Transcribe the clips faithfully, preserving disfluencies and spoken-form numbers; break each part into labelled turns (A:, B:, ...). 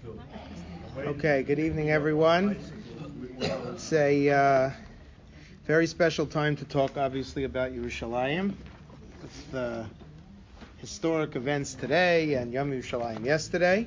A: Okay, good evening, everyone. It's a uh, very special time to talk, obviously, about Yerushalayim. It's the historic events today and Yom Yerushalayim yesterday.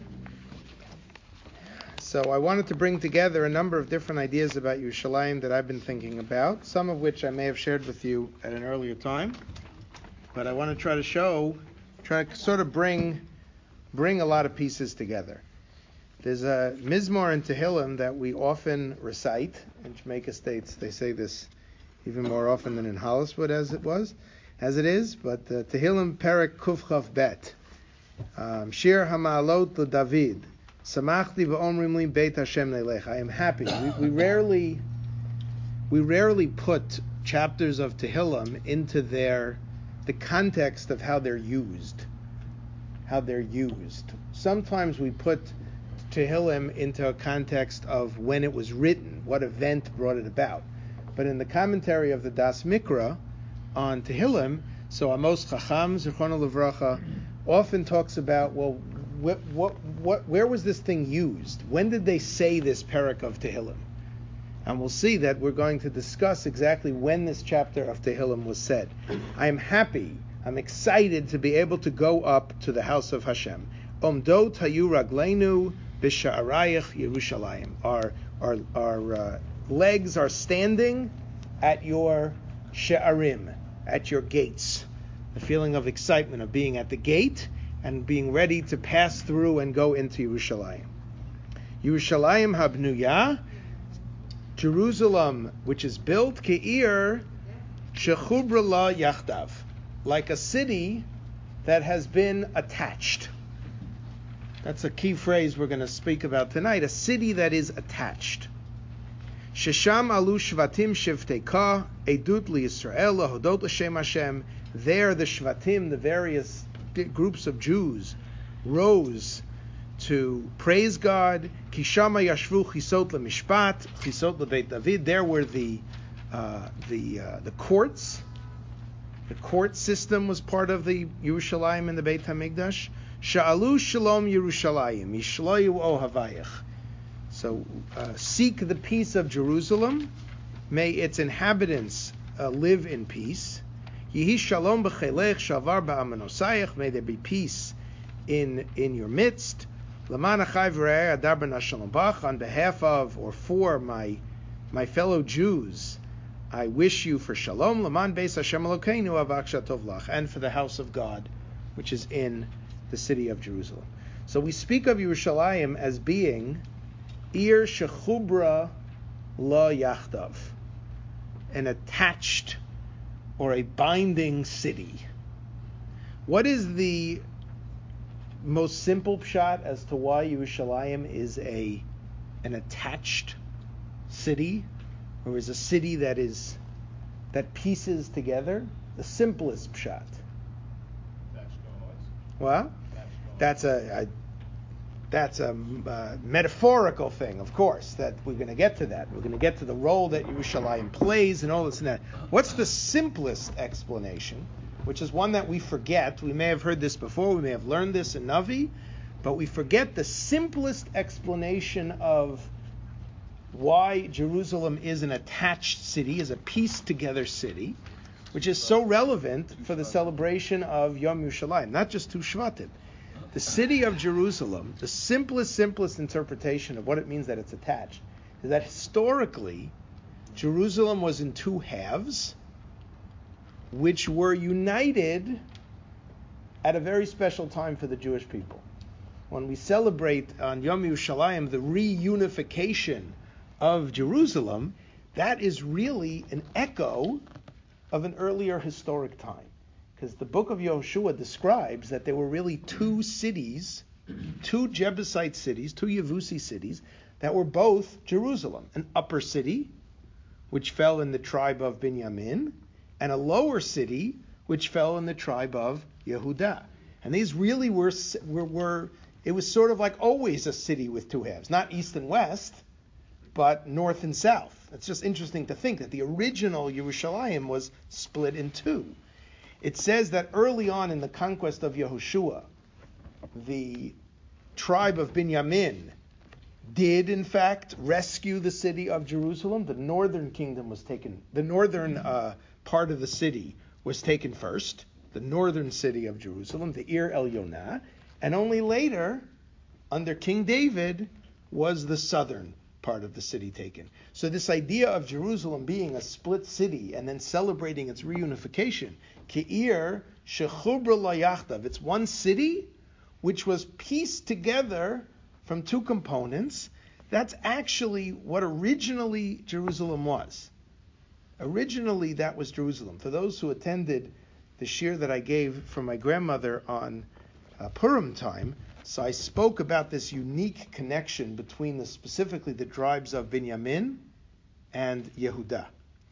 A: So I wanted to bring together a number of different ideas about Yerushalayim that I've been thinking about, some of which I may have shared with you at an earlier time. But I want to try to show, try to sort of bring, bring a lot of pieces together. There's a Mizmor in Tehillim that we often recite. In Jamaica States, they say this even more often than in Holliswood, as it was, as it is. But uh, Tehillim Perek Kuf Chav Bet, um, Shir Hamaalot LeDavid, Samachti v'Omrim Li Beit Hashem Neilech. I am happy. We, we rarely, we rarely put chapters of Tehillim into their the context of how they're used, how they're used. Sometimes we put Tehillim into a context of when it was written, what event brought it about. But in the commentary of the Das Mikra on Tehillim, so Amos Chacham, Zichrono Livracha, often talks about, well, what, what, what, where was this thing used? When did they say this parak of Tehillim? And we'll see that we're going to discuss exactly when this chapter of Tehillim was said. I am happy, I'm excited to be able to go up to the house of Hashem. Omdot hayu ragleinu b'sha'arayich Yerushalayim. Our our our uh, legs are standing at your she'arim, at your gates. The feeling of excitement of being at the gate and being ready to pass through and go into Yerushalayim. Yerushalayim habnuya, Jerusalem, which is built ke'ir shechubra la yachdav, like a city that has been attached. That's a key phrase we're going to speak about tonight. A city that is attached. Shesham alu shvatim shivteka edut liYisrael lahodot l'shem Hashem. There, the shvatim, the various groups of Jews, rose to praise God. Kishama yashvu chisot lemishpat, chisot lebeit David. There were the uh, the uh, the courts. The court system was part of the Yerushalayim and the Beit Hamikdash. Sha'alu shalom Yerushalayim, yishloyu ohavayich. So uh, seek the peace of Jerusalem. May its inhabitants uh, live in peace. Yehi shalom b'chelech shavar ba'amanosayich. May there be peace in in your midst. L'man achai v're'eh adar ben Shalom Bach. On behalf of or for my my fellow Jews, I wish you for shalom. L'man beis Hashem Elokeinu avak shatov lach. And for the house of God, which is in the city of Jerusalem. So we speak of Yerushalayim as being Ir Shechubra La Yachdav, an attached or a binding city. What is the most simple pshat as to why Yerushalayim is a an attached city, or is a city that is that pieces together? The simplest pshat. Well, that's a, a that's a uh, metaphorical thing, of course. That we're going to get to that. We're going to get to the role that Yerushalayim plays and all this and that. What's the simplest explanation? Which is one that we forget. We may have heard this before. We may have learned this in Navi, but we forget the simplest explanation of why Jerusalem is an attached city, is a pieced together city, which is so relevant for the celebration of Yom Yerushalayim, not just Tu Shvatim. The city of Jerusalem, the simplest, simplest interpretation of what it means that it's attached, is that historically, Jerusalem was in two halves, which were united at a very special time for the Jewish people. When we celebrate on Yom Yerushalayim the reunification of Jerusalem, that is really an echo of an earlier historic time. Because the book of Yehoshua describes that there were really two cities, two Jebusite cities, two Yevusi cities, that were both Jerusalem. An upper city, which fell in the tribe of Binyamin, and a lower city, which fell in the tribe of Yehudah. And these really were, were, were, it was sort of like always a city with two halves. Not east and west, but north and south. It's just interesting to think that the original Yerushalayim was split in two. It says that early on in the conquest of Yehoshua, the tribe of Binyamin did, in fact, rescue the city of Jerusalem. The northern kingdom was taken, the northern uh, part of the city was taken first, the northern city of Jerusalem, the Ir Elyonah, and only later, under King David, was the southern part of the city taken. So this idea of Jerusalem being a split city and then celebrating its reunification, Ke'ir shechubra la yachdav, it's one city which was pieced together from two components. That's actually what originally Jerusalem was. Originally, that was Jerusalem. For those who attended the shir that I gave from my grandmother on uh, Purim time, so I spoke about this unique connection between the specifically the tribes of Binyamin and Yehuda.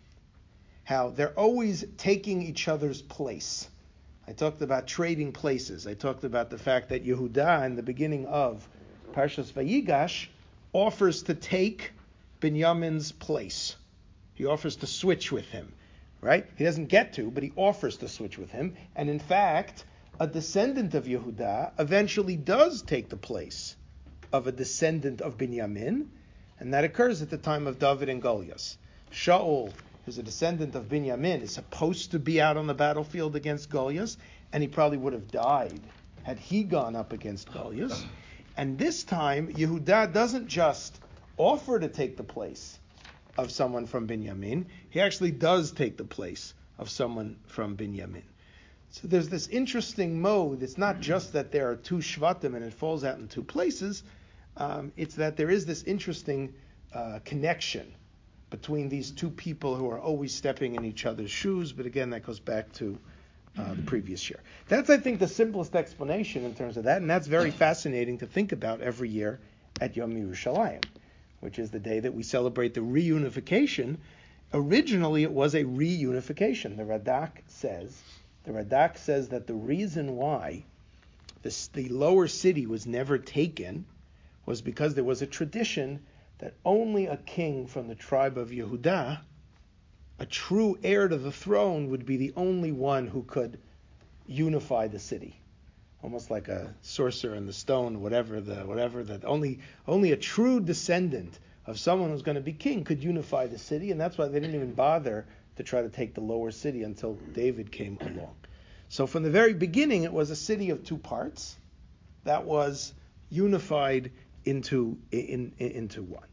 A: How they're always taking each other's place. I talked about trading places. I talked about the fact that Yehuda, in the beginning of Parshas Vayigash, offers to take Binyamin's place. He offers to switch with him, right? He doesn't get to, but he offers to switch with him. And in fact, a descendant of Yehuda eventually does take the place of a descendant of Binyamin, and that occurs at the time of David and Goliath. Shaul, who's a descendant of Binyamin, is supposed to be out on the battlefield against Goliath, and he probably would have died had he gone up against Goliath. And this time, Yehuda doesn't just offer to take the place of someone from Binyamin, he actually does take the place of someone from Binyamin. So there's this interesting mode. It's not just that there are two Shvatim and it falls out in two places. Um, it's that there is this interesting uh, connection between these two people who are always stepping in each other's shoes. But again, that goes back to uh, the previous year. That's, I think, the simplest explanation in terms of that. And that's very fascinating to think about every year at Yom Yerushalayim, which is the day that we celebrate the reunification. Originally, it was a reunification. The Radak says, the Radak says that the reason why this, the lower city was never taken was because there was a tradition that only a king from the tribe of Yehuda, a true heir to the throne, would be the only one who could unify the city. Almost like a sorcerer in the stone, whatever the whatever that only only a true descendant of someone who's going to be king could unify the city, and that's why they didn't even bother to try to take the lower city until David came along. So from the very beginning, it was a city of two parts that was unified into in, in, into one.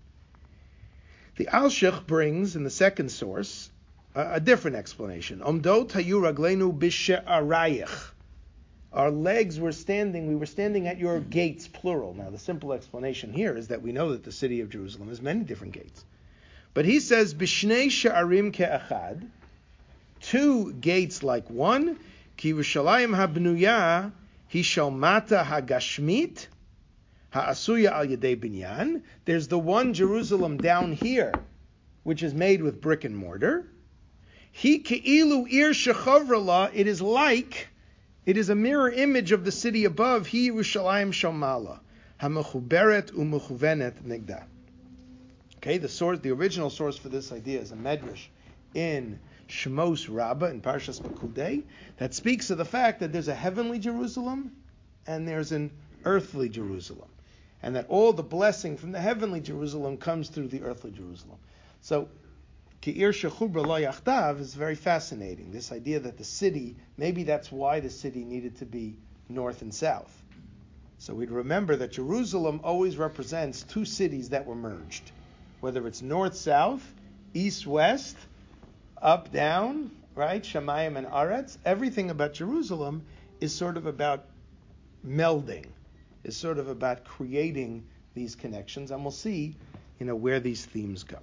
A: The Alshich brings in the second source a, a different explanation. Omdot hayu ragleinu b'she'arayich. Our legs were standing, we were standing at your gates, plural. Now, the simple explanation here is that we know that the city of Jerusalem has many different gates. But he says, Bishnei she'arim ke'achad, two gates like one, ki Yerushalayim habnuya, hi shalmata hagashmit, ha'asuya al yedei binyan. There's the one Jerusalem down here, which is made with brick and mortar. Hi ke'ilu ir shechavrala, it is like, it is a mirror image of the city above. Hi Yerushalayim Shamala, hamechuberet umechuvenet nigda. Okay, the source, the original source for this idea is a medrash in Shmos Rabbah in Parshas Pekudei that speaks of the fact that there's a heavenly Jerusalem and there's an earthly Jerusalem, and that all the blessing from the heavenly Jerusalem comes through the earthly Jerusalem. So Ke'ir shechubra lo yachdav is very fascinating. This idea that the city, maybe that's why the city needed to be north and south. So we'd remember that Jerusalem always represents two cities that were merged. Whether it's north-south, east-west, up-down, right? Shamayim and Aretz. Everything about Jerusalem is sort of about melding, is sort of about creating these connections. And we'll see, you know, where these themes go.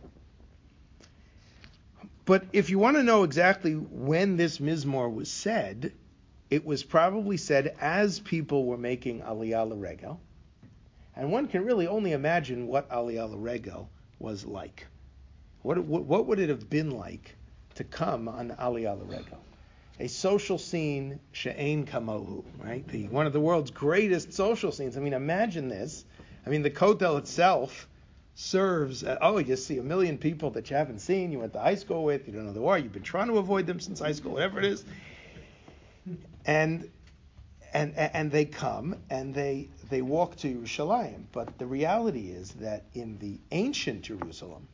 A: But if you want to know exactly when this Mizmor was said, it was probably said as people were making Aliyah L'Regel. And one can really only imagine what Aliyah L'Regel was like. What, what, what would it have been like to come on Aliyah L'Regel? A social scene, she'ein kamohu, right? The, one of the world's greatest social scenes. I mean, imagine this. I mean, the Kotel itself serves, uh, oh, you see a million people that you haven't seen, you went to high school with, you don't know who they are, you've been trying to avoid them since high school, whatever it is. And and and they come and they they walk to Yerushalayim. But the reality is that in the ancient Jerusalem,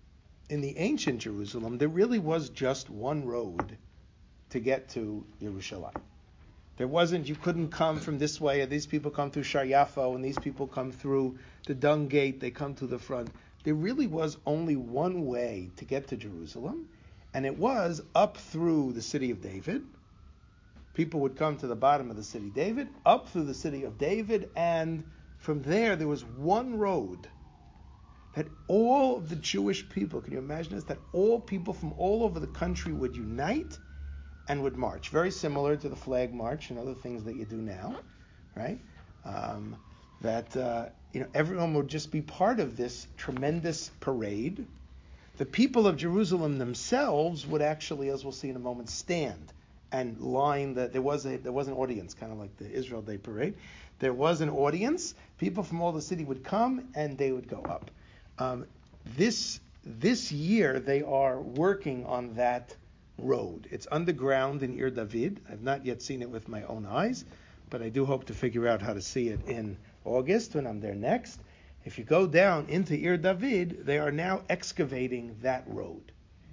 A: in the ancient Jerusalem, there really was just one road to get to Yerushalayim. There wasn't, you couldn't come from this way, and these people come through Shar Yafo, and these people come through the Dung Gate, they come to the front. There really was only one way to get to Jerusalem, and it was up through the city of David. People would come to the bottom of the city of David, up through the city of David, and from there, there was one road that all of the Jewish people, can you imagine this, that all people from all over the country would unite and would march. Very similar to the flag march and other things that you do now, right? Um, that uh, you know everyone would just be part of this tremendous parade. The people of Jerusalem themselves would actually, as we'll see in a moment, stand and line the. There was a there was an audience, kind of like the Israel Day parade. There was an audience. People from all the city would come and they would go up. Um, this this year they are working on that road. It's underground in Ir David. I've not yet seen it with my own eyes, but I do hope to figure out how to see it in August when I'm there next. If you go down into Ir David, they are now excavating that road.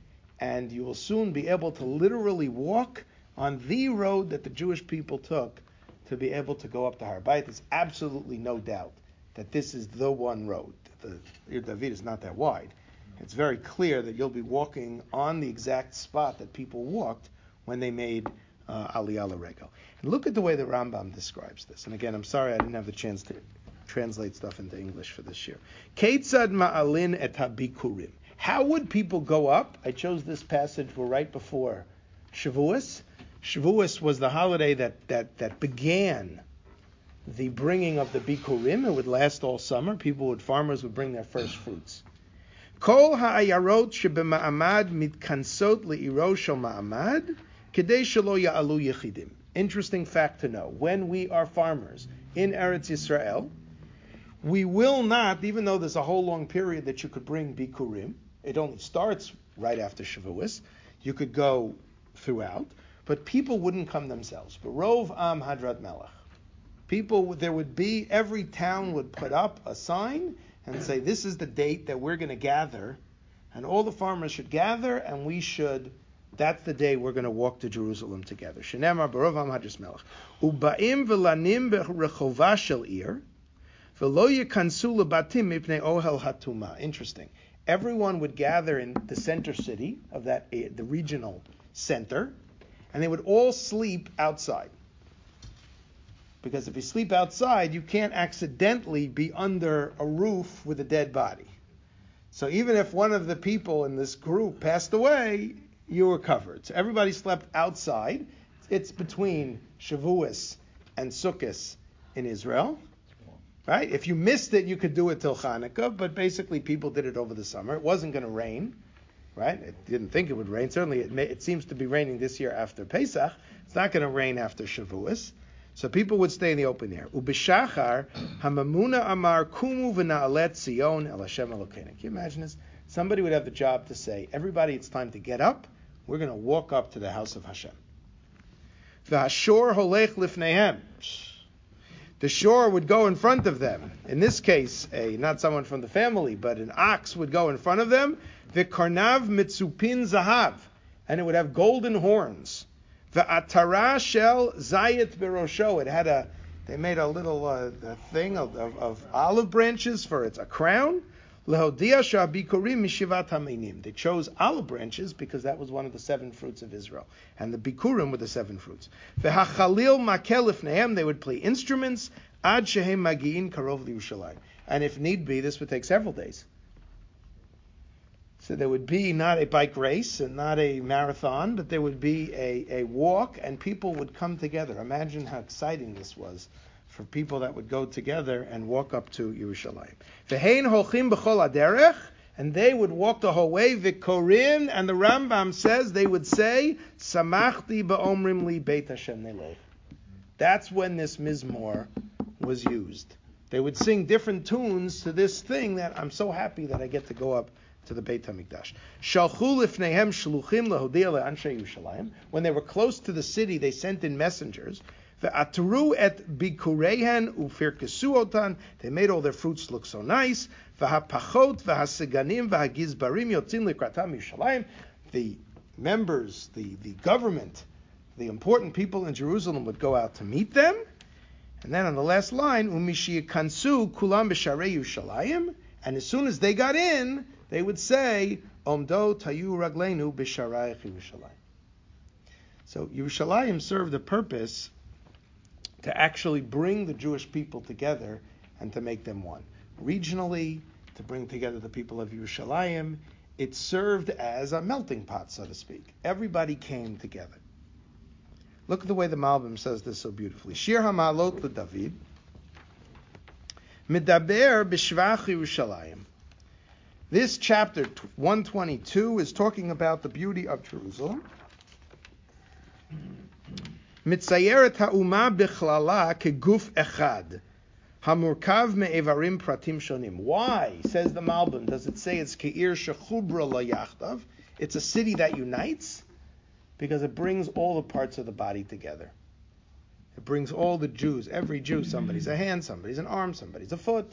A: And you will soon be able to literally walk on the road that the Jewish people took to be able to go up to Har Bayit. There's absolutely no doubt that this is the one road. The Ir David is not that wide. It's very clear that you'll be walking on the exact spot that people walked when they made uh, Aliyah L'Regel. And look at the way the Rambam describes this. And again, I'm sorry I didn't have the chance to translate stuff into English for this year. Keitzad ma'alin et habikurim. How would people go up? I chose this passage. We're right before Shavuos. Shavuos was the holiday that that that began the bringing of the bikurim. It would last all summer. People would, farmers would bring their first fruits. Kol ha'ayarot shebema'amad mitkansot le'iro shel ma'amad kedei shelo ya'alu yechidim. Interesting fact to know. When we are farmers in Eretz Yisrael, we will not, even though there's a whole long period that you could bring bikurim, it only starts right after Shavuos, you could go throughout, but people wouldn't come themselves. But Rov Am Hadrat Melech. People, there would be, every town would put up a sign and say, this is the date that we're going to gather, and all the farmers should gather, and we should, that's the day we're going to walk to Jerusalem together. Shenemar Barov Am Hadras Melech. Ubaim v'lanim b'rechova shel ir, v'lo yekansu lebatim mipnei ohel hatuma. Interesting. Everyone would gather in the center city of that, the regional center, and they would all sleep outside. Because if you sleep outside, you can't accidentally be under a roof with a dead body. So even if one of the people in this group passed away, you were covered. So everybody slept outside. It's between Shavuos and Sukkot in Israel. Right? If you missed it, you could do it till Hanukkah, but basically people did it over the summer. It wasn't going to rain. Right? It didn't think it would rain. Certainly it, may, it seems to be raining this year after Pesach. It's not going to rain after Shavuos. So people would stay in the open air. Ubishachar hamamuna amar kumu v'na'alet Zion el Hashem Elokeinu. Can you imagine this? Somebody would have the job to say, everybody, it's time to get up. We're going to walk up to the house of Hashem. V'hashor holech lifneihem. The shore would go in front of them. In this case, a not someone from the family, but an ox would go in front of them. V'karnav mitzupin zahav. And it would have golden horns. The atara shel zayit berosho. It had a, they made a little uh, a thing of, of, of olive branches for its a crown. Lehodia shabikurim mishivat haminim. They chose olive branches because that was one of the seven fruits of Israel, and the bikurim were the seven fruits. V'hachalil makel ifnehem. They would play instruments ad shehem magiin karov liYerushalayim. And if need be, this would take several days. So there would be not a bike race and not a marathon, but there would be a, a walk, and people would come together. Imagine how exciting this was for people that would go together and walk up to Yerushalayim. V'hein holchim b'chol haderech, and they would walk the whole way. V'korim, and the Rambam says they would say, Samachti ba'omrim li Beit Hashem nelech. That's when this mizmor was used. They would sing different tunes to this thing that I'm so happy that I get to go up to the Beit HaMikdash. Shalchu lifneihem shluchim lehodia le'anshe Yerushalayim. When they were close to the city, they sent in messengers. Ve'atru et bikurehen ufirkesu otan. They made all their fruits look so nice. V'hapachot v'haseganim v'hagizbarim yotzim likratam Yerushalayim. The members, the, the government, the important people in Jerusalem would go out to meet them. And then on the last line, umishiyakansu kulam b'sharei Yerushalayim. And as soon as they got in, they would say, Omdo tayu ragleinu b'sharei Yerushalayim. So Yerushalayim served a purpose to actually bring the Jewish people together and to make them one. Regionally, to bring together the people of Yerushalayim, it served as a melting pot, so to speak. Everybody came together. Look at the way the Malbim says this so beautifully. Shir HaMa'alot LeDavid, Medaber b'shvach Yerushalayim. This chapter one twenty-two is talking about the beauty of Jerusalem. Mitzayeret ha'uma b'chlala keguf echad, hamurkav me'evarim pratim shonim. Why, says the Malbim, does it say it's ke'ir shechubra la yachdav? It's a city that unites because it brings all the parts of the body together. It brings all the Jews, every Jew, somebody's a hand, somebody's an arm, somebody's a foot.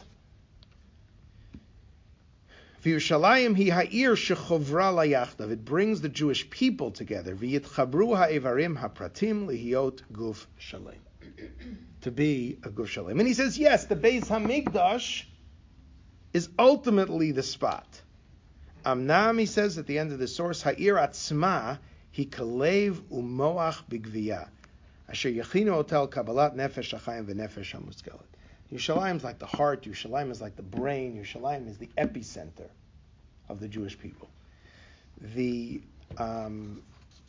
A: V'Yerushalayim hi ha'ir shechovra layachdav. It brings the Jewish people together. V'yitchabru ha'evarim ha'pratim lihiyot guf shalem. To be a guf shalem. And he says, yes, the Beis Hamikdash is ultimately the spot. Amnam, he says at the end of the source, ha'ir atzma hi kalev umoach b'gviyah. Asher yachinu otel kabbalat nefesh ha'chaim v'nefesh ha'muskelet. Yerushalayim is like the heart, Yerushalayim is like the brain, Yerushalayim is the epicenter of the Jewish people. The um,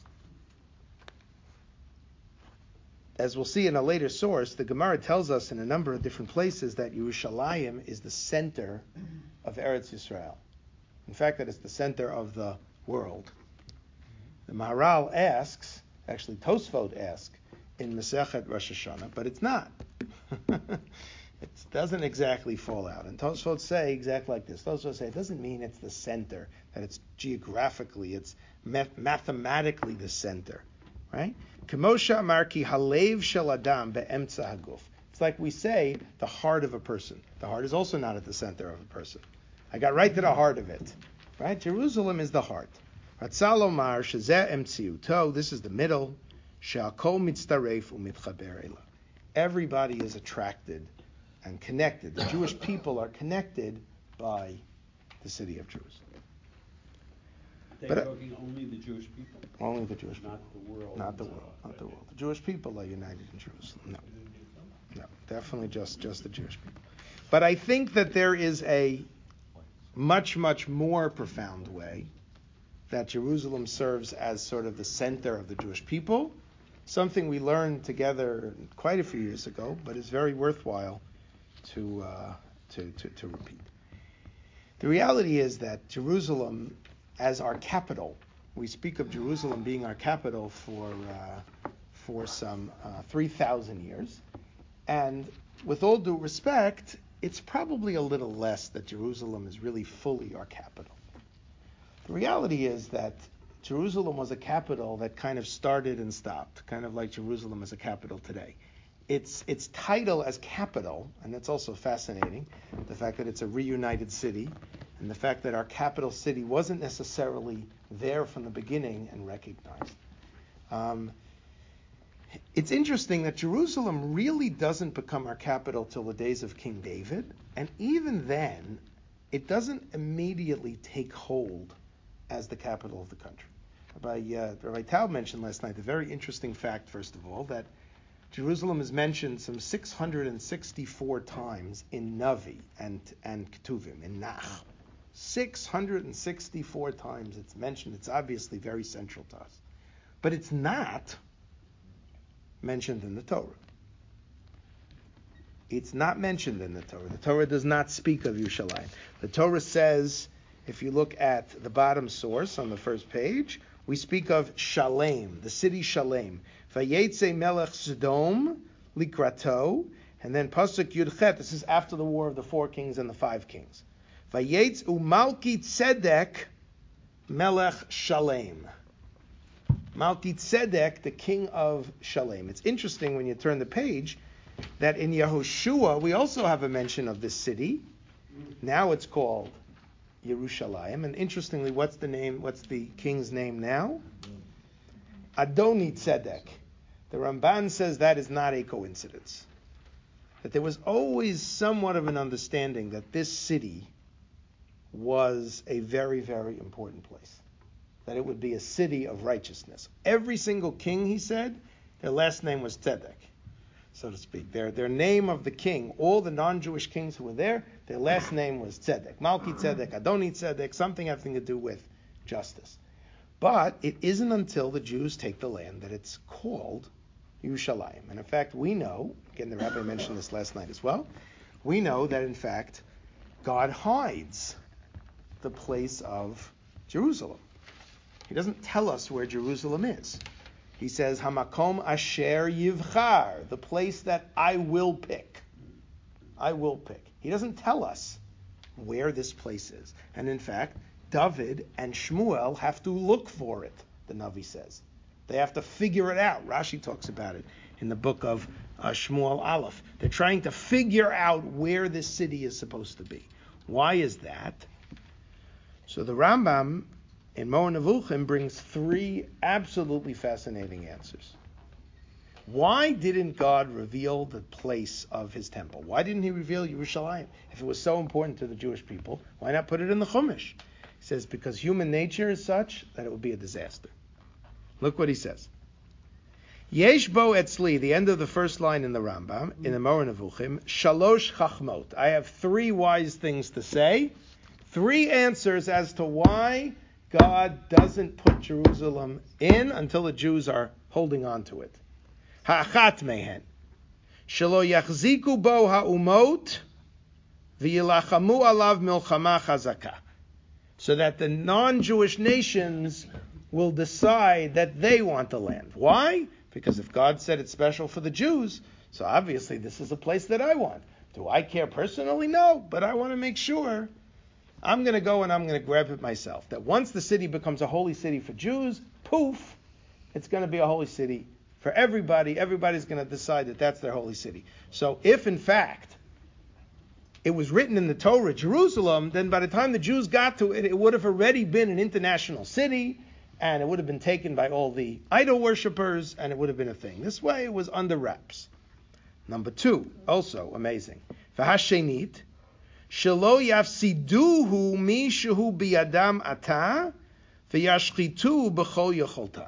A: as we'll see in a later source, the Gemara tells us in a number of different places that Yerushalayim is the center of Eretz Yisrael. In fact, that it's the center of the world. The Maharal asks, actually Tosfot asks, in Masechet Rosh Hashanah, but it's not. It doesn't exactly fall out. And Tosfot say exactly like this. Tosfot say it doesn't mean it's the center, that it's geographically, it's math- mathematically the center, right? Kemosha Amarki Halev Shel Adam Be'emtza Haguf. It's like we say the heart of a person. The heart is also not at the center of a person. I got right to the heart of it, right? Jerusalem is the heart. Ratzalomar Shezeh Emtziuto. This is the middle. She'akol mitztaref u'mitchaber ela. Everybody is attracted and connected. The Jewish people are connected by the city of Jerusalem.
B: They're
A: but,
B: talking only the Jewish people?
A: Only the Jewish
B: not
A: people.
B: The world,
A: not the world. Not the world. The Jewish people are united in Jerusalem. No. No, definitely just, just the Jewish people. But I think that there is a much, much more profound way that Jerusalem serves as sort of the center of the Jewish people, something we learned together quite a few years ago, but is very worthwhile to, uh, to, to, to repeat. The reality is that Jerusalem, as our capital, we speak of Jerusalem being our capital for uh, for some uh, three thousand years, and with all due respect, it's probably a little less that Jerusalem is really fully our capital. The reality is that Jerusalem was a capital that kind of started and stopped, kind of like Jerusalem is a capital today. Its its title as capital, and that's also fascinating, the fact that it's a reunited city, and the fact that our capital city wasn't necessarily there from the beginning and recognized. Um, it's interesting that Jerusalem really doesn't become our capital till the days of King David, and even then, it doesn't immediately take hold as the capital of the country. Rabbi, uh, Rabbi Tau mentioned last night the very interesting fact, first of all, that Jerusalem is mentioned some six hundred sixty-four times in Navi and, and Ketuvim, in Nach. six hundred sixty-four times it's mentioned. It's obviously very central to us. But it's not mentioned in the Torah. It's not mentioned in the Torah. The Torah does not speak of Yerushalayim. The Torah says, if you look at the bottom source on the first page, we speak of Shalem, the city Shalem. Vayetze melech Sodom likrato, and then pasuk Yudchet. This is after the war of the four kings and the five kings. Vayetz umalki tzedek melech Shalem. Malki Tzedek, the king of Shalem. It's interesting when you turn the page that in Yehoshua we also have a mention of this city. Now it's called Yerushalayim. And interestingly, what's the name? What's the king's name now? Adoni Tzedek. The Ramban says that is not a coincidence. That there was always somewhat of an understanding that this city was a very, very important place. That it would be a city of righteousness. Every single king, he said, their last name was Tzedek, so to speak. Their, their name of the king, all the non-Jewish kings who were there, their last name was Tzedek. Malki Tzedek, Adoni Tzedek, something having to do with justice. But it isn't until the Jews take the land that it's called Yerushalayim. And in fact, we know, again, the rabbi mentioned this last night as well, we know that in fact, God hides the place of Jerusalem. He doesn't tell us where Jerusalem is. He says, Hamakom asher yivchar, the place that I will pick. I will pick. He doesn't tell us where this place is. And in fact, David and Shmuel have to look for it, the Navi says. They have to figure it out. Rashi talks about it in the book of uh, Shmuel Aleph. They're trying to figure out where this city is supposed to be. Why is that? So the Rambam in Moreh Nevuchim brings three absolutely fascinating answers. Why didn't God reveal the place of his temple? Why didn't he reveal Yerushalayim? If it was so important to the Jewish people, why not put it in the Chumash? He says, because human nature is such that it would be a disaster. Look what he says. Yesh bo etzli, the end of the first line in the Rambam, in the Moreh Nevuchim, shalosh chachmot. I have three wise things to say, three answers as to why God doesn't put Jerusalem in until the Jews are holding on to it. Ha'achat mehen. Shelo yachziku bo ha'umot v'yilachamu alav milchama chazaka. So that the non-Jewish nations will decide that they want the land. Why? Because if God said it's special for the Jews, so obviously this is a place that I want. Do I care personally? No, but I want to make sure I'm going to go and I'm going to grab it myself. That once the city becomes a holy city for Jews, poof, it's going to be a holy city for everybody. Everybody's going to decide that that's their holy city. So if in fact it was written in the Torah, Jerusalem, then by the time the Jews got to it, it would have already been an international city, and it would have been taken by all the idol worshippers, and it would have been a thing. This way it was under wraps. Number two, also amazing. V'hashenit, shelo yafsiduhu mishehu biyadam ata, v'yashchitu b'chol yecholta.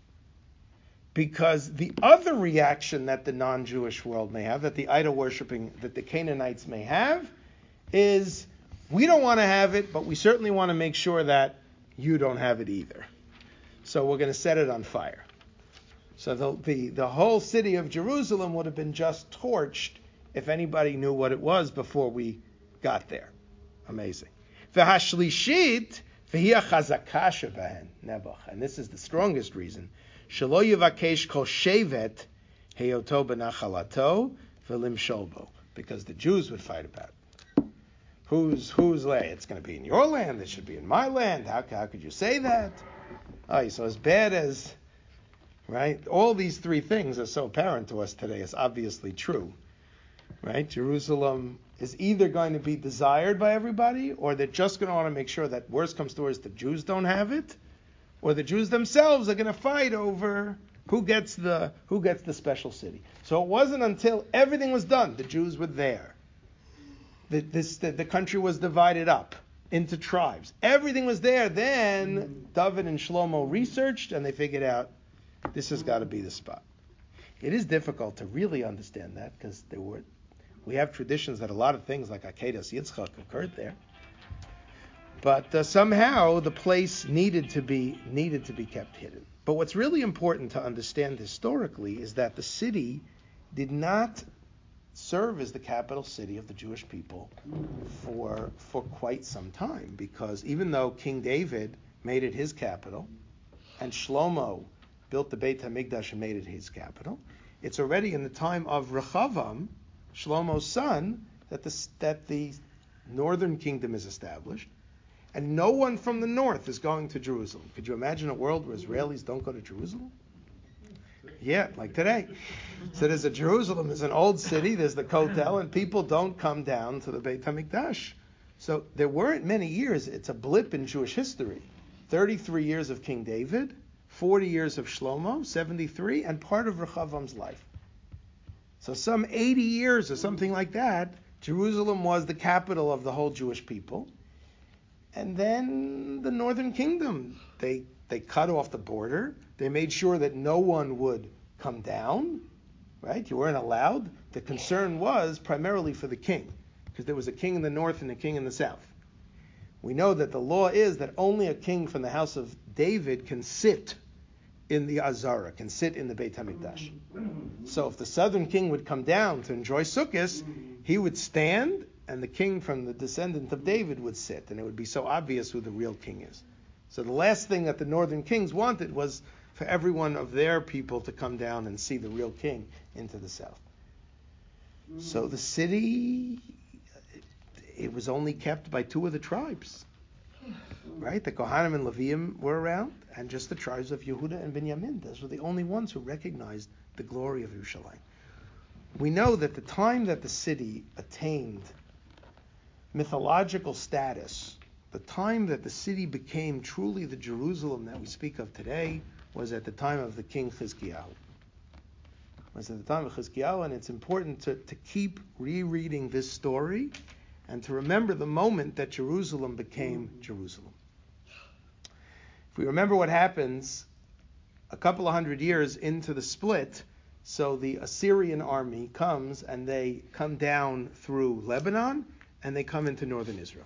A: Because the other reaction that the non-Jewish world may have, that the idol worshipping, that the Canaanites may have, is we don't want to have it, but we certainly want to make sure that you don't have it either. So we're going to set it on fire. So the, the, the whole city of Jerusalem would have been just torched if anybody knew what it was before we got there. Amazing. V'hashlishit v'hiya chazaka shebahen nebuch. And this is the strongest reason. Shelo yivakesh kol shevet heyoto benachalato v'lim sholbo. Because the Jews would fight about it. Whose whose land? It's going to be in your land. It should be in my land. How, how could you say that? Oh, so as bad as, right? All these three things are so apparent to us today. It's obviously true, right? Jerusalem is either going to be desired by everybody, or they're just going to want to make sure that worst comes to worst, the Jews don't have it, or the Jews themselves are going to fight over who gets the who gets the special city. So it wasn't until everything was done, the Jews were there. The, this, the, the country was divided up into tribes. Everything was there. Then David and Shlomo researched, and they figured out this has got to be the spot. It is difficult to really understand that, because there were we have traditions that a lot of things like Akedas Yitzchak occurred there. But uh, somehow the place needed to be needed to be kept hidden. But what's really important to understand historically is that the city did not serve as the capital city of the Jewish people for for quite some time, because even though King David made it his capital and Shlomo built the Beit HaMikdash and made it his capital, it's already in the time of Rechavam, Shlomo's son, that the that the northern kingdom is established. And no one from the north is going to Jerusalem. Could you imagine a world where Israelis don't go to Jerusalem? Yeah, like today. So there's a Jerusalem, there's an old city, there's the Kotel, and people don't come down to the Beit HaMikdash. So there weren't many years. It's a blip in Jewish history. thirty-three years of King David, forty years of Shlomo, seventy-three, and part of Rehovam's life. So some eighty years or something like that, Jerusalem was the capital of the whole Jewish people. And then the Northern Kingdom, they they cut off the border. They made sure that no one would come down, right? You weren't allowed. The concern was primarily for the king, because there was a king in the north and a king in the south. We know that the law is that only a king from the house of David can sit in the Azara, can sit in the Beit HaMikdash. So if the southern king would come down to enjoy Sukkot, he would stand, and the king from the descendant of David would sit, and it would be so obvious who the real king is. So the last thing that the northern kings wanted was for everyone of their people to come down and see the real king into the south. So the city, it was only kept by two of the tribes, right? The Kohanim and Leviim were around, and just the tribes of Yehuda and Binyamin. Those were the only ones who recognized the glory of Yerushalayim. We know that the time that the city attained mythological status, the time that the city became truly the Jerusalem that we speak of today, was at the time of the king Chizkiyahu. It was at the time of Chizkiyahu, and it's important to, to keep rereading this story and to remember the moment that Jerusalem became Jerusalem. If we remember what happens a couple of hundred years into the split, so the Assyrian army comes and they come down through Lebanon and they come into northern Israel.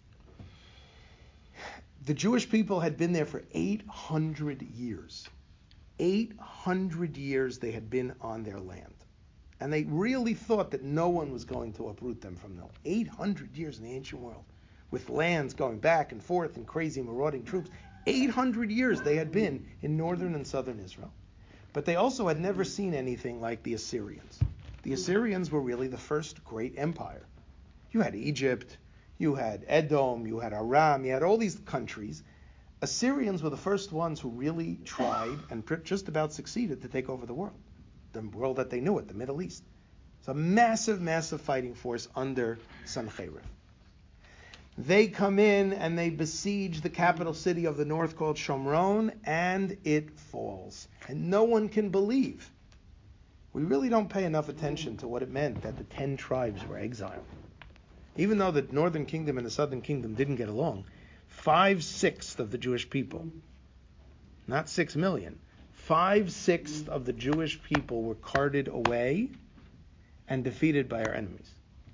A: The Jewish people had been there for eight hundred years. eight hundred years they had been on their land. And they really thought that no one was going to uproot them from them. eight hundred years in the ancient world, with lands going back and forth and crazy marauding troops. eight hundred years they had been in northern and southern Israel. But they also had never seen anything like the Assyrians. The Assyrians were really the first great empire. You had Egypt, you had Edom, you had Aram, you had all these countries. Assyrians were the first ones who really tried and just about succeeded to take over the world. The world that they knew it, the Middle East. It's a massive, massive fighting force under Sancherib. They come in and they besiege the capital city of the north called Shomron, and it falls. And no one can believe. We really don't pay enough attention to what it meant that the ten tribes were exiled. Even though the northern kingdom and the southern kingdom didn't get along, five-sixths of the Jewish people, not six million, five-sixths of the Jewish people were carted away and defeated by our enemies.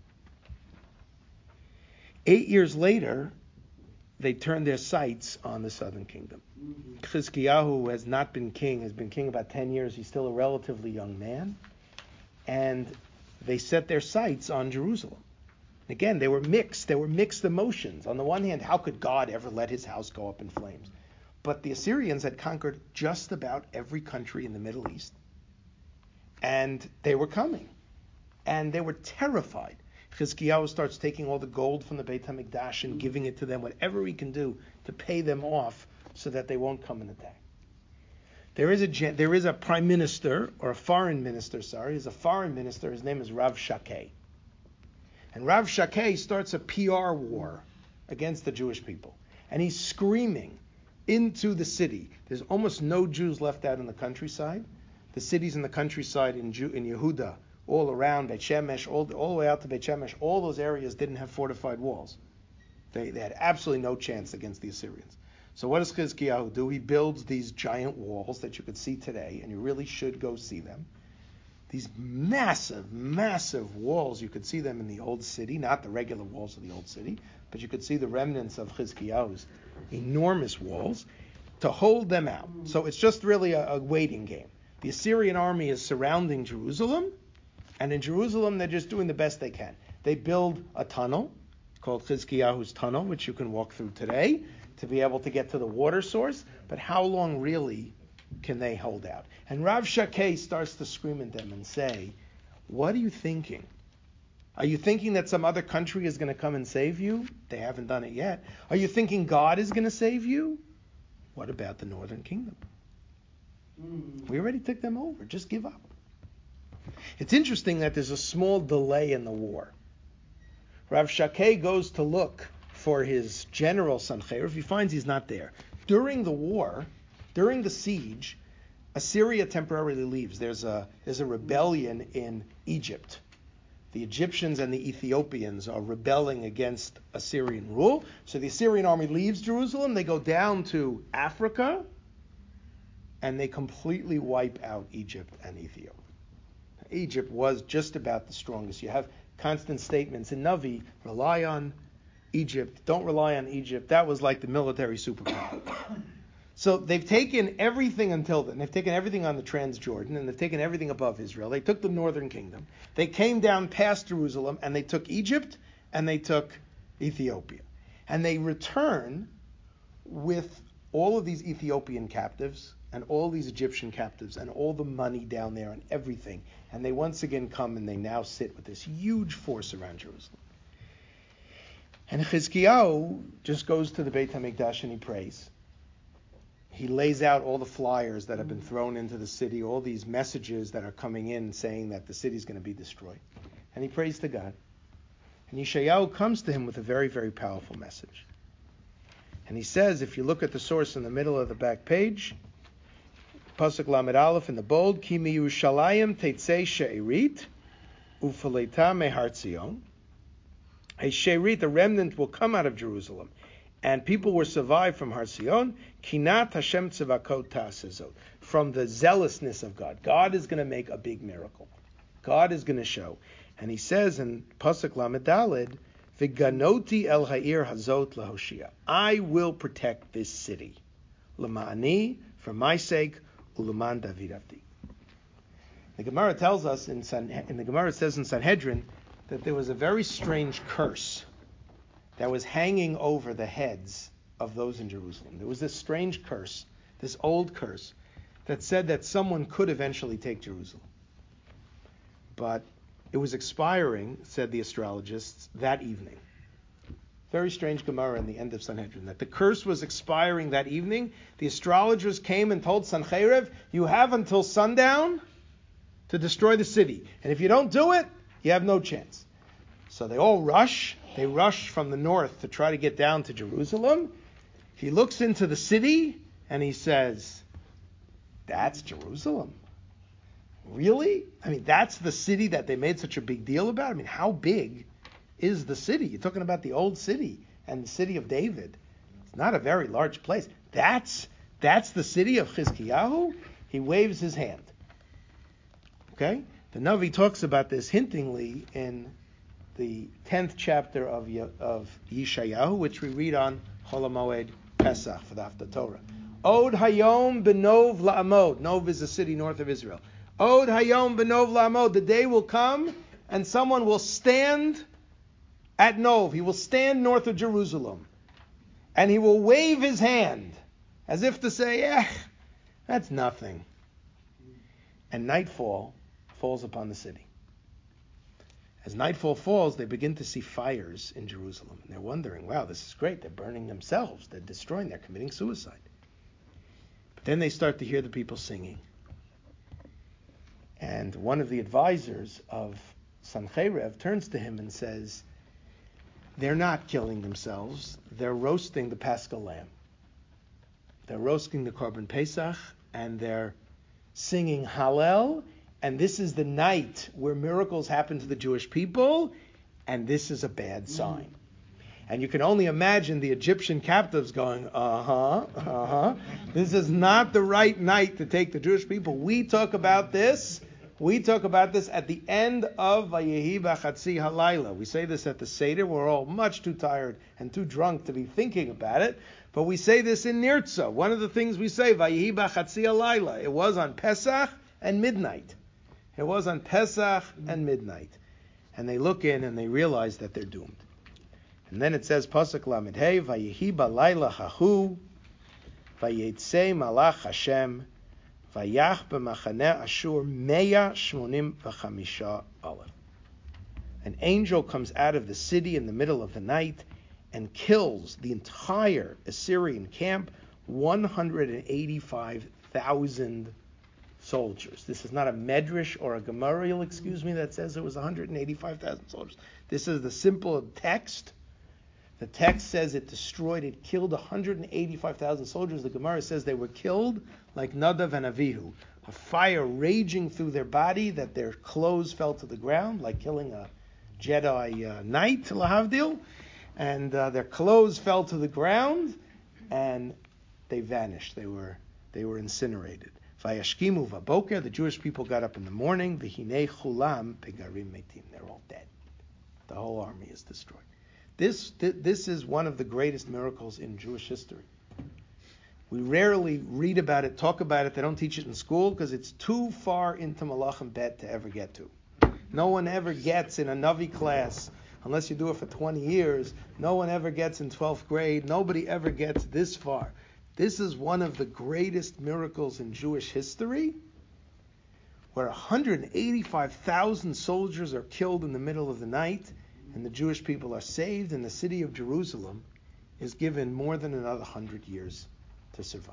A: Eight years later, they turned their sights on the southern kingdom. Chizkiyahu, who has not been king, has been king about ten years. He's still a relatively young man. And they set their sights on Jerusalem. Again, they were mixed. There were mixed emotions. On the one hand, how could God ever let his house go up in flames? But the Assyrians had conquered just about every country in the Middle East. And they were coming. And they were terrified. Chizkiyahu starts taking all the gold from the Beit HaMikdash and giving it to them, whatever he can do to pay them off so that they won't come and attack. There is a there is a prime minister, or a foreign minister, sorry, he's a foreign minister. His name is Rav Shakeh. And Rav Shakeh starts a P R war against the Jewish people. And he's screaming into the city. There's almost no Jews left out in the countryside. The cities in the countryside in, Jew, in Yehuda, all around Beit Shemesh, all, all the way out to Beit Shemesh, all those areas didn't have fortified walls. They, they had absolutely no chance against the Assyrians. So what does Chizkiyahu do? He builds these giant walls that you could see today, and you really should go see them. These massive, massive walls, you could see them in the old city, not the regular walls of the old city, but you could see the remnants of Chizkiyahu's enormous walls to hold them out. So it's just really a, a waiting game. The Assyrian army is surrounding Jerusalem, and in Jerusalem they're just doing the best they can. They build a tunnel called Chizkiyahu's tunnel, which you can walk through today to be able to get to the water source, but how long really can they hold out? And Rav Shakeh starts to scream at them and say, what are you thinking? Are you thinking that some other country is going to come and save you? They haven't done it yet. Are you thinking God is going to save you? What about the northern kingdom? We already took them over. Just give up. It's interesting that there's a small delay in the war. Rav Shakeh goes to look for his general Sancheriv. He finds he's not there. During the war, during the siege, Assyria temporarily leaves. There's a there's a rebellion in Egypt. The Egyptians and the Ethiopians are rebelling against Assyrian rule. So the Assyrian army leaves Jerusalem. They go down to Africa, and they completely wipe out Egypt and Ethiopia. Egypt was just about the strongest. You have constant statements in Navi, rely on Egypt, don't rely on Egypt. That was like the military superpower. So they've taken everything until then. They've taken everything on the Transjordan, and they've taken everything above Israel. They took the northern kingdom. They came down past Jerusalem, and they took Egypt, and they took Ethiopia. And they return with all of these Ethiopian captives, and all these Egyptian captives, and all the money down there, and everything. And they once again come, and they now sit with this huge force around Jerusalem. And Chizkiyahu just goes to the Beit HaMikdash, and he prays. He lays out all the flyers that have been thrown into the city, all these messages that are coming in saying that the city is going to be destroyed. And he prays to God. And Yeshayahu comes to him with a very, very powerful message. And he says, if you look at the source in the middle of the back page, Pasuk Lamed Aleph in the bold, Ki mi Yerushalayim teitzei she'erit, ufaleita mehar Tzion. A she'erit, a remnant, will come out of Jerusalem, and people will survive from Har Zion, kinat Hashem tzivakot ta'asezot, from the zealousness of God. God is going to make a big miracle. God is going to show. And he says in Pasuk Lamed Daled, V'ganoti el ha'ir hazot lahoshia. I will protect this city. L'ma'ani, for my sake, u'leman David avdi. The Gemara tells us, in, San, in the Gemara it says in Sanhedrin, that there was a very strange curse that was hanging over the heads of those in Jerusalem. There was this strange curse, this old curse, that said that someone could eventually take Jerusalem. But it was expiring, said the astrologists, that evening. Very strange Gemara in the end of Sanhedrin, that the curse was expiring that evening. The astrologers came and told Sancheriv, you have until sundown to destroy the city. And if you don't do it, you have no chance. So they all rush. They rush from the north to try to get down to Jerusalem. He looks into the city and he says, that's Jerusalem. Really? I mean, that's the city that they made such a big deal about? I mean, how big is the city? You're talking about the old city and the city of David. It's not a very large place. That's that's the city of Chizkiyahu? He waves his hand. Okay? The Navi talks about this hintingly in the tenth chapter of of Yeshayahu, which we read on Chol HaMoed Pesach for the Haftarah Torah. Od Hayom Benov La'amod. Nov is a city north of Israel. Od Hayom Benov La'amod. The day will come and someone will stand at Nov. He will stand north of Jerusalem. And he will wave his hand as if to say, eh, that's nothing. And nightfall falls upon the city. As nightfall falls, they begin to see fires in Jerusalem. And they're wondering, wow, this is great. They're burning themselves. They're destroying. They're committing suicide. But then they start to hear the people singing. And one of the advisors of Sancheriv turns to him and says, they're not killing themselves. They're roasting the Paschal lamb. They're roasting the Korban Pesach, and they're singing Hallel. And this is the night where miracles happen to the Jewish people, and this is a bad sign. And you can only imagine the Egyptian captives going, uh-huh, uh-huh. This is not the right night to take the Jewish people. We talk about this. We talk about this at the end of Vayehi B'Chatzi Halayla. We say this at the Seder. We're all much too tired and too drunk to be thinking about it. But we say this in Nirtza. One of the things we say, Vayehi B'Chatzi Halayla. It was on Pesach and midnight. It was on Pesach and midnight. And they look in and they realize that they're doomed. And then it says, Pasuk Lamed Hey, Vayehi B'Layla Hahu, Vayetzei Malach Hashem, Vayach b'machaneh Ashur meya shmonim v'chamisha aleph. an angel comes out of the city in the middle of the night and kills the entire Assyrian camp, one hundred eighty-five thousand soldiers. This is not a medrash or a Gemara, you'll excuse me, that says it was one hundred eighty-five thousand soldiers. This is the simple text. The text says it destroyed, it killed one hundred eighty-five thousand soldiers. The Gemara says they were killed like Nadav and Avihu. A fire raging through their body that their clothes fell to the ground, like killing a Jedi uh, knight, lahavdil. And uh, their clothes fell to the ground, and they vanished. They were they were incinerated. Vayashkimu vaboker, the Jewish people got up in the morning. V'hinei chulam pegarim metim. They're all dead. The whole army is destroyed. This th- this is one of the greatest miracles in Jewish history. We rarely read about it, talk about it. They don't teach it in school because it's too far into Malachim Bet to ever get to. No one ever gets in a Navi class, unless you do it for twenty years, no one ever gets in twelfth grade. Nobody ever gets this far. This is one of the greatest miracles in Jewish history, where one hundred eighty-five thousand soldiers are killed in the middle of the night, and the Jewish people are saved, and the city of Jerusalem is given more than another one hundred years to survive.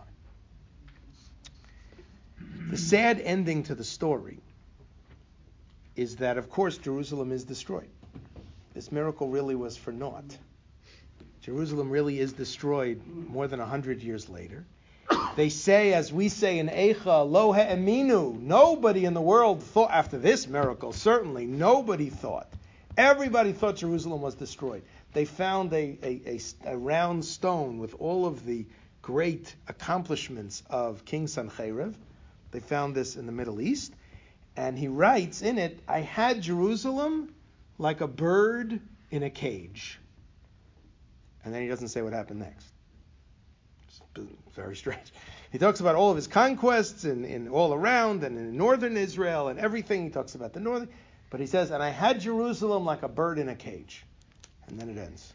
A: The sad ending to the story is that, of course, Jerusalem is destroyed. This miracle really was for naught. Jerusalem really is destroyed more than one hundred years later. They say, as we say in Eicha, Lo ha'eminu, nobody in the world thought, after this miracle, certainly nobody thought. Everybody thought Jerusalem was destroyed. They found a, a, a, a round stone with all of the great accomplishments of King Sancheiriv. They found this in the Middle East. And he writes in it, I had Jerusalem like a bird in a cage. And then he doesn't say what happened next. It's very strange. He talks about all of his conquests in, in all around and in northern Israel and everything. He talks about the northern. But he says, and I had Jerusalem like a bird in a cage. And then it ends.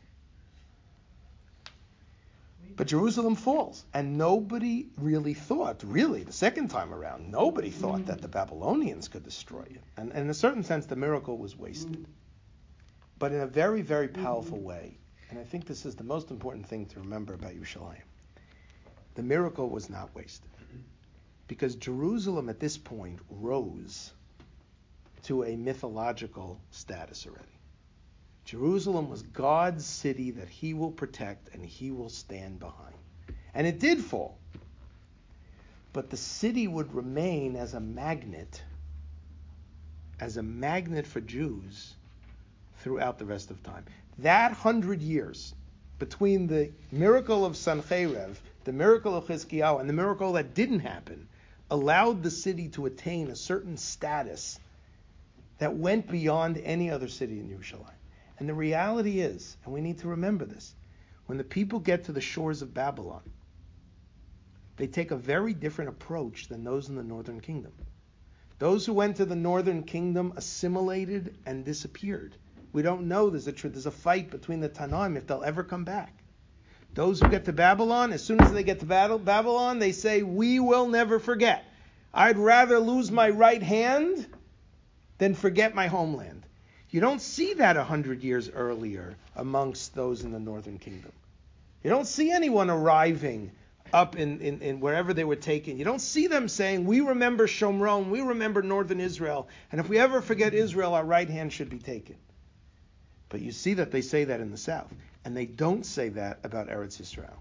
A: But Jerusalem falls. And nobody really thought, really, the second time around, nobody thought that the Babylonians could destroy it. And, and in a certain sense, the miracle was wasted. But in a very, very powerful way, and I think this is the most important thing to remember about Yerushalayim, the miracle was not wasted. Because Jerusalem at this point rose to a mythological status already. Jerusalem was God's city that he will protect and he will stand behind. And it did fall. But the city would remain as a magnet, as a magnet for Jews throughout the rest of time. That hundred years between the miracle of Sancheiriv, the miracle of Chizkiyahu, and the miracle that didn't happen allowed the city to attain a certain status that went beyond any other city in Yerushalayim. And the reality is, and we need to remember this, when the people get to the shores of Babylon, they take a very different approach than those in the northern kingdom. Those who went to the northern kingdom assimilated and disappeared. We don't know. There's a, there's a fight between the Tanaim if they'll ever come back. Those who get to Babylon, as soon as they get to Babylon, they say, we will never forget. I'd rather lose my right hand than forget my homeland. You don't see that a hundred years earlier amongst those in the northern kingdom. You don't see anyone arriving up in, in, in wherever they were taken. You don't see them saying, we remember Shomron, we remember northern Israel, and if we ever forget Israel, our right hand should be taken. But you see that they say that in the south. And they don't say that about Eretz Yisrael.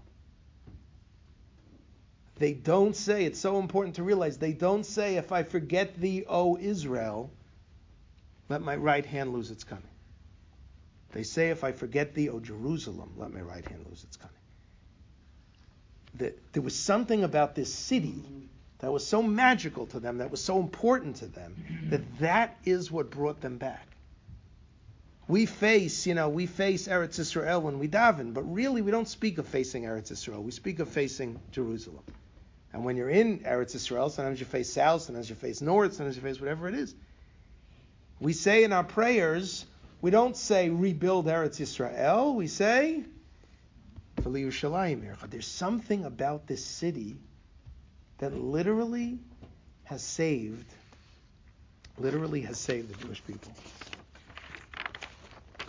A: They don't say, it's so important to realize, they don't say, if I forget thee, O Israel, let my right hand lose its cunning. They say, if I forget thee, O Jerusalem, let my right hand lose its cunning. The, there was something about this city that was so magical to them, that was so important to them, that that is what brought them back. We face, you know, we face Eretz Yisrael when we daven, but really we don't speak of facing Eretz Yisrael. We speak of facing Jerusalem. And when you're in Eretz Yisrael, sometimes you face south, sometimes you face north, sometimes you face whatever it is. We say in our prayers, we don't say rebuild Eretz Yisrael. We say, there's something about this city that literally has saved, literally has saved the Jewish people.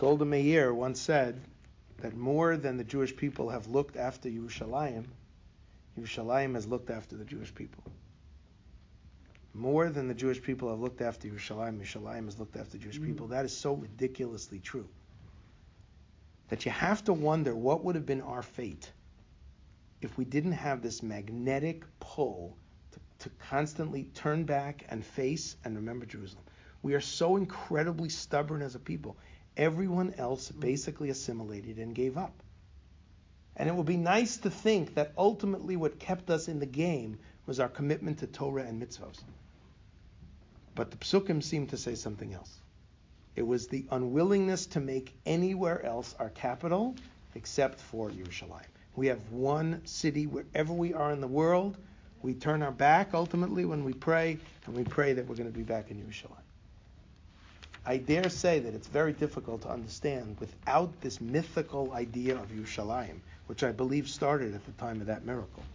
A: Golda Meir once said that more than the Jewish people have looked after Yerushalayim, Yerushalayim has looked after the Jewish people. More than the Jewish people have looked after Yerushalayim, Yerushalayim has looked after Jewish people. That is so ridiculously true that you have to wonder what would have been our fate if we didn't have this magnetic pull to, to constantly turn back and face and remember Jerusalem. We are so incredibly stubborn as a people. Everyone else basically assimilated and gave up. And it would be nice to think that ultimately what kept us in the game was our commitment to Torah and mitzvos. But the Psukim seem to say something else. It was the unwillingness to make anywhere else our capital except for Yerushalayim. We have one city wherever we are in the world. We turn our back ultimately when we pray, and we pray that we're going to be back in Yerushalayim. I dare say that it's very difficult to understand without this mythical idea of Yerushalayim, which I believe started at the time of that miracle.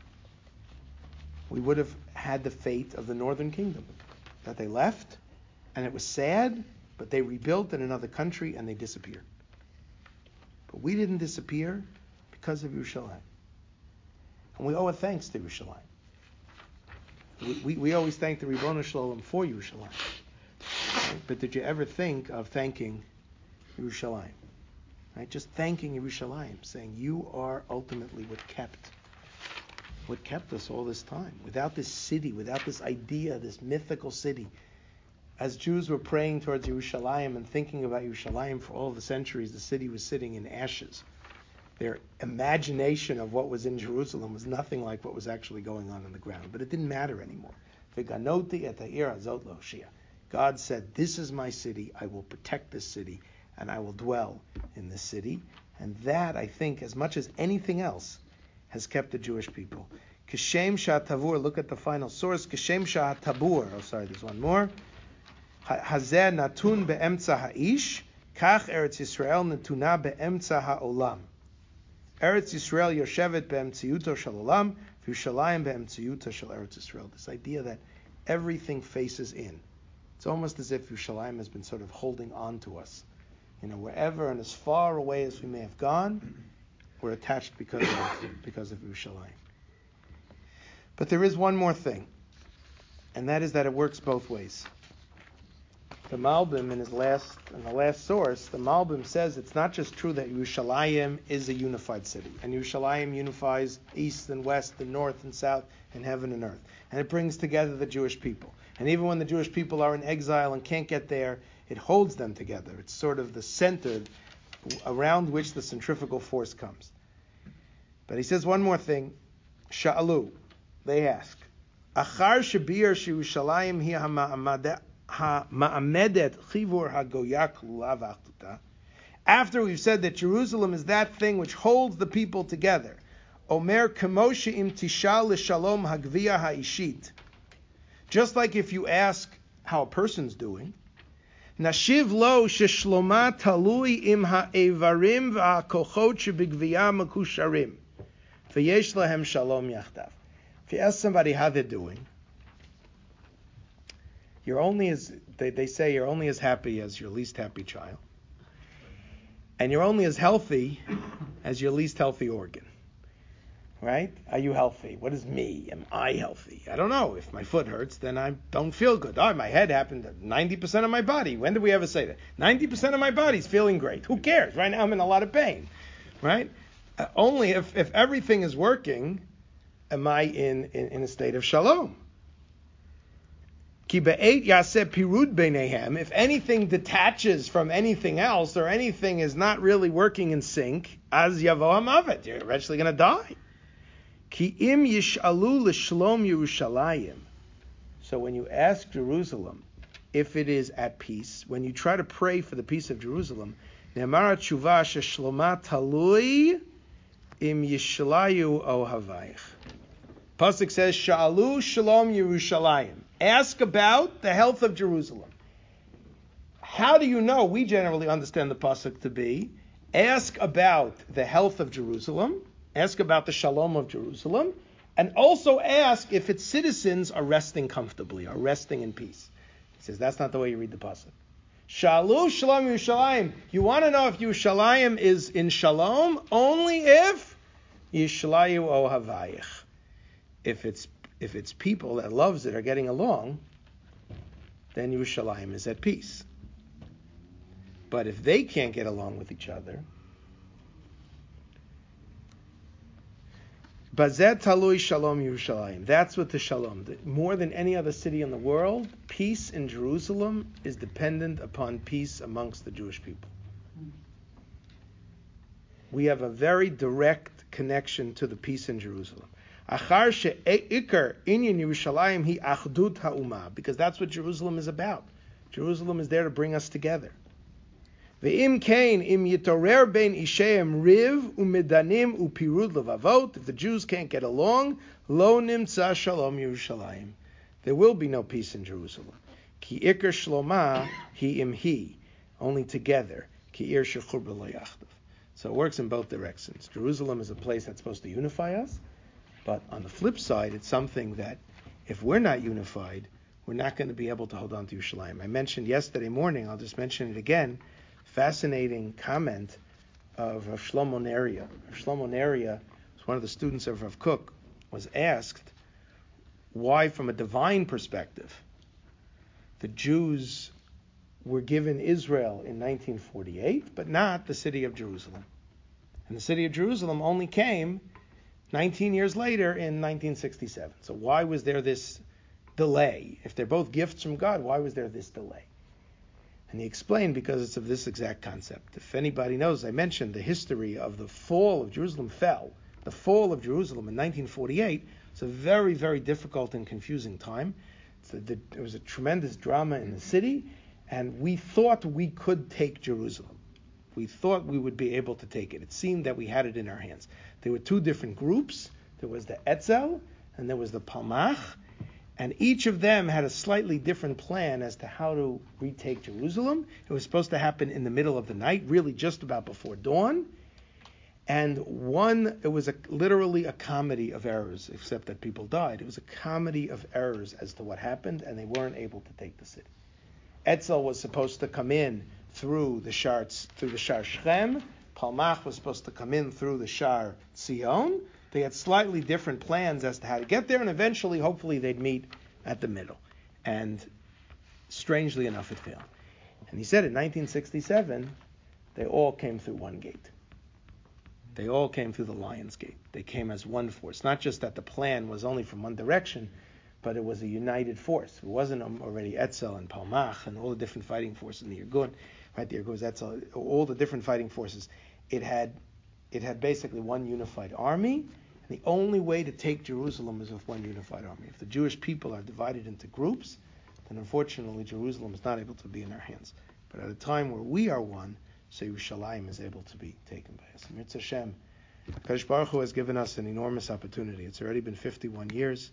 A: We would have had the fate of the northern kingdom, that they left, and it was sad, but they rebuilt in another country and they disappeared. But we didn't disappear because of Yerushalayim. And we owe a thanks to Yerushalayim. We, we, we always thank the Ribono Shel Olam for Yerushalayim. Right? But did you ever think of thanking Yerushalayim? Right? Just thanking Yerushalayim, saying you are ultimately what kept what kept us all this time. Without this city, without this idea, this mythical city, as Jews were praying towards Yerushalayim and thinking about Yerushalayim for all the centuries, the city was sitting in ashes. Their imagination of what was in Jerusalem was nothing like what was actually going on on the ground. But it didn't matter anymore. God said, this is my city, I will protect this city, and I will dwell in this city. And that, I think, as much as anything else, has kept the Jewish people. Kishem Sha'atavur, look at the final source. Kishem Sha'atabur, oh sorry, there's one more. Hazeh natun be'emtza ha'ish, kach Eretz Yisrael natuna be'emtza ha'olam. Eretz Yisrael yoshevet be'emtziyuto shel olam, v'Yerushalayim be'emtziyuto shel Eretz Yisrael. This idea that everything faces in. It's almost as if Yerushalayim has been sort of holding on to us. You know, wherever and as far away as we may have gone, we're attached because of, because of Yerushalayim. But there is one more thing, and that is that it works both ways. The Malbim, in his last, in the last source, the Malbim says it's not just true that Yerushalayim is a unified city, and Yerushalayim unifies east and west and north and south and heaven and earth, and it brings together the Jewish people. And even when the Jewish people are in exile and can't get there, it holds them together. It's sort of the center around which the centrifugal force comes. But he says one more thing. Sha'alu, they ask, Achar shabir Yerushalayim hi ha'ma'amedet chivur hagoyak lulav achtuta. After we've said that Jerusalem is that thing which holds the people together, Omer kamoshe im tishal l'shalom hagvia ha'ishit. Just like if you ask how a person's doing, Nashiv lo sheshloma talui im ha'evarim v'ha'kochot shebigvia makusharim v'yesh lahem shalom yachdav. If you ask somebody how they're doing, you're only as they, they say you're only as happy as your least happy child, and you're only as healthy as your least healthy organ. Right? Are you healthy? What is me? Am I healthy? I don't know. If my foot hurts, then I don't feel good. Oh, my head happened to ninety percent of my body. When did we ever say that? ninety percent of my body's feeling great. Who cares? Right now I'm in a lot of pain. Right? Uh, only if, if everything is working, am I in, in, in a state of shalom. Ki be'et yaseh pirud beinehem. If anything detaches from anything else, or anything is not really working in sync, az yavo hamavet. You're eventually going to die. Ki im yish'alu l'shlom Yerushalayim. So when you ask Jerusalem if it is at peace, when you try to pray for the peace of Jerusalem, ne'amar tshuva sheshloma talui im yishlayu ohavayich. Pasuk says, Sha'alu shalom Yerushalayim. Ask about the health of Jerusalem. How do you know? We generally understand the pasuk to be, ask about the health of Jerusalem, ask about the shalom of Jerusalem, and also ask if its citizens are resting comfortably, are resting in peace. He says that's not the way you read the pasuk. Shalu Shalom Yerushalayim. You want to know if Yerushalayim is in Shalom? Only if Yishlayu Ohavayich. If it's if it's people that loves it are getting along, then Yerushalayim is at peace. But if they can't get along with each other, Bazet Talui Shalom Yerushalayim. That's what the Shalom. More than any other city in the world, peace in Jerusalem is dependent upon peace amongst the Jewish people. We have a very direct connection to the peace in Jerusalem. Achar she'ikar inyan Yerushalayim hi achdut ha'umah, because that's what Jerusalem is about. Jerusalem is there to bring us together. Ve'im kain im yitorer bein isheim riv umedanim upirud levavot. If the Jews can't get along, lo nimtza shalom Yerushalayim. There will be no peace in Jerusalem. Ki ikar shloma hi im hi. Only together. Ki ir shechubra lo yachdav. So it works in both directions. Jerusalem is a place that's supposed to unify us, but on the flip side, it's something that if we're not unified, we're not going to be able to hold on to Yerushalayim. I mentioned yesterday morning, I'll just mention it again, fascinating comment of Rav Shlomo Neria. Rav Shlomo Neria was one of the students of Rav Kook, was asked why, from a divine perspective, the Jews were given Israel in nineteen forty-eight, but not the city of Jerusalem. And the city of Jerusalem only came nineteen years later in nineteen sixty-seven. So why was there this delay? If they're both gifts from God, why was there this delay? And he explained, because it's of this exact concept. If anybody knows, I mentioned the history of the fall of Jerusalem fell. The fall of Jerusalem in nineteen forty-eight was a very, very difficult and confusing time. So the, there was a tremendous drama in the city, and we thought we could take Jerusalem. We thought we would be able to take it. It seemed that we had it in our hands. There were two different groups. There was the Etzel, and there was the Palmach, and each of them had a slightly different plan as to how to retake Jerusalem. It was supposed to happen in the middle of the night, really just about before dawn. And one, it was a, literally a comedy of errors, except that people died. It was a comedy of errors as to what happened, and they weren't able to take the city. Etzel was supposed to come in through the Shar, through the Shar Shechem. Palmach was supposed to come in through the Shar Tzion. They had slightly different plans as to how to get there, and eventually, hopefully, they'd meet at the middle. And strangely enough, it failed. And he said in nineteen sixty-seven, they all came through one gate. They all came through the Lion's Gate. They came as one force. Not just that the plan was only from one direction, but it was a united force. It wasn't already Etzel and Palmach and all the different fighting forces in the Irgun. Right, the Irgun, Etzel, all the different fighting forces. It had, it had basically one unified army. And the only way to take Jerusalem is with one unified army. If the Jewish people are divided into groups, then unfortunately Jerusalem is not able to be in our hands. But at a time where we are one, so Yerushalayim is able to be taken by us. Mirz Hashem, Kadosh Baruch Hu has given us an enormous opportunity. It's already been fifty-one years,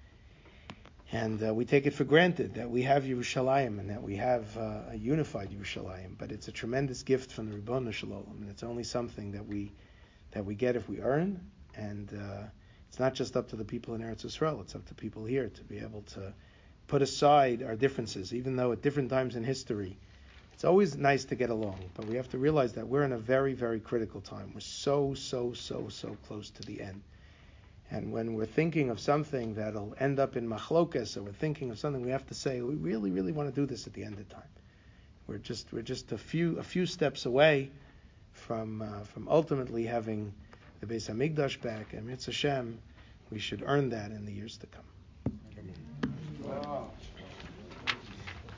A: and uh, we take it for granted that we have Yerushalayim and that we have uh, a unified Yerushalayim. But it's a tremendous gift from the Ribono Shel Olam, and it's only something that we that we get if we earn. And uh, it's not just up to the people in Eretz Yisrael; it's up to people here to be able to put aside our differences, even though at different times in history. It's always nice to get along, but we have to realize that we're in a very, very critical time. We're so, so, so, so close to the end. And when we're thinking of something that'll end up in machlokas, or we're thinking of something, we have to say, we really, really want to do this at the end of time. We're just, we're just a few, a few steps away from, uh, from ultimately having the Beis Hamikdash back. And Mirz Hashem, we should earn that in the years to come.